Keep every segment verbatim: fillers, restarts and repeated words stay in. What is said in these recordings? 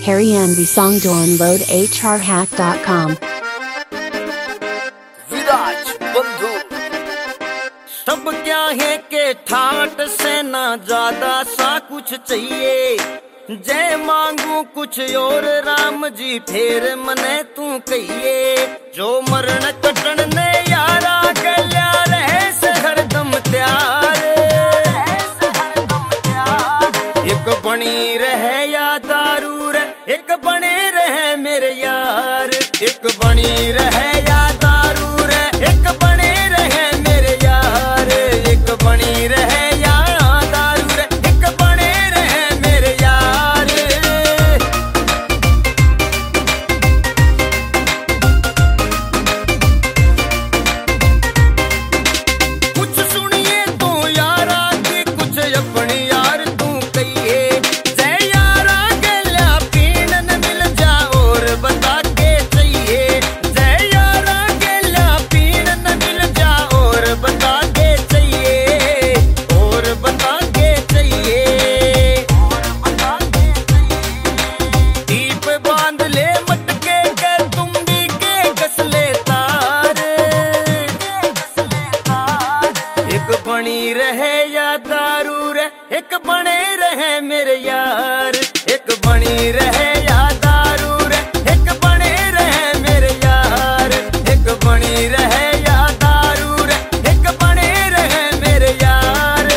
Harry Envy song download h r hack dot com। विराज बंधु सब क्या है के ठाट से ना ज्यादा सा कुछ चाहिए। जय मांगू कुछ और राम जी फेर मने तू कहिए। जो मरण कटण ने यारा गल्या रहे से हरदम त्यार। एक बनी रहे या दारू रे एक बने रहे मेरे यार। एक बनी रहे या दारू रे एक बने रहे मेरे यार। एक बनी रहे या दारू रे एक बने रहे मेरे यार। कुछ सुनिए तो यारा की कुछ अपनी यार तू कहिए। जय यारा गल्या पीन न मिल जा और बता के चाहिए। जय यारा गल्या पीन न मिल जा और बता के चाहिए। और बता के चाहिए। और बता के चाहिए। दीप बांध ले मटके के तुम भी के गसले तार। एक बनी रहे या दारू रे एक बने रहे मेरे यार। एक बनी रहे या दारू रे एक बने रहे मेरे यार। एक बनी रहे या दारू रे एक बने रहे मेरे यार।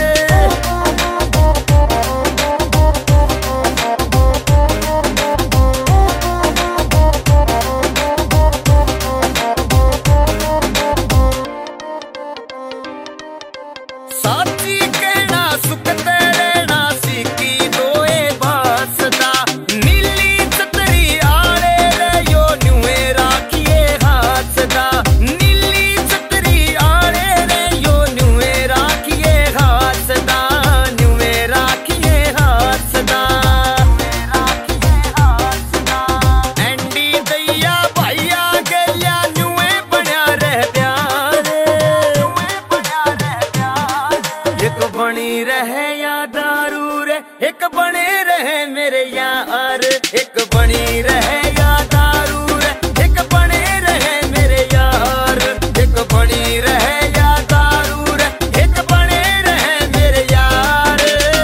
साथी कहना सुख तेरे ना सीखी दोए बासदा। नीली छतरी आड़े रे यो न्यूए राखिए हाथदा। नीली छतरी आड़े रे यो न्यूए राखिए हाथदा। न्यूए राखिए हाथदा। एंडी दैया भाइया गल्या न्यूए बन्या रह प्यार। एक बनी रहे या दारू रे एक बने रहे मेरे यार। एक बनी रहे या दारू रे एक बने रहे मेरे यार। एक बनी रहे या दारू रे एक बने रहे मेरे यार।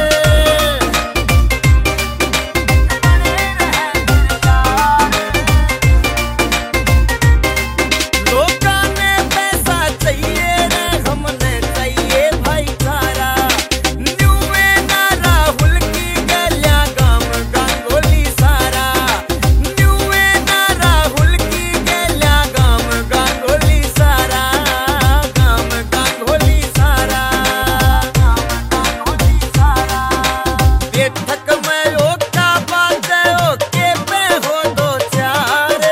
लोका ने पैसा चाहिए रे हमने चाहिए भाईचारा। न्यूए ना राहुल की गल्या गाम गांगोली सारा। न्यूए ना राहुल की गल्या गाम गांगोली सारा। गाम गांगोली सारा। बेठक में ओका बाजे ओके पे हो दो चार।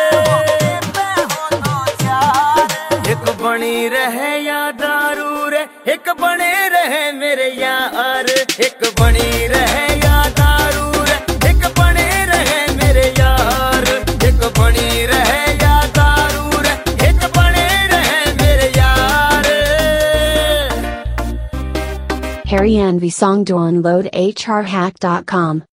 एक बनी रहे या दारू रे एक बने रहे मेरे यार। एक बनी रहे या दारू रे एक बने रहे मेरे यार। एक बनी रहे या दारू रे एक बने रहे मेरे यार। Harry Envy song download h r hack dot com।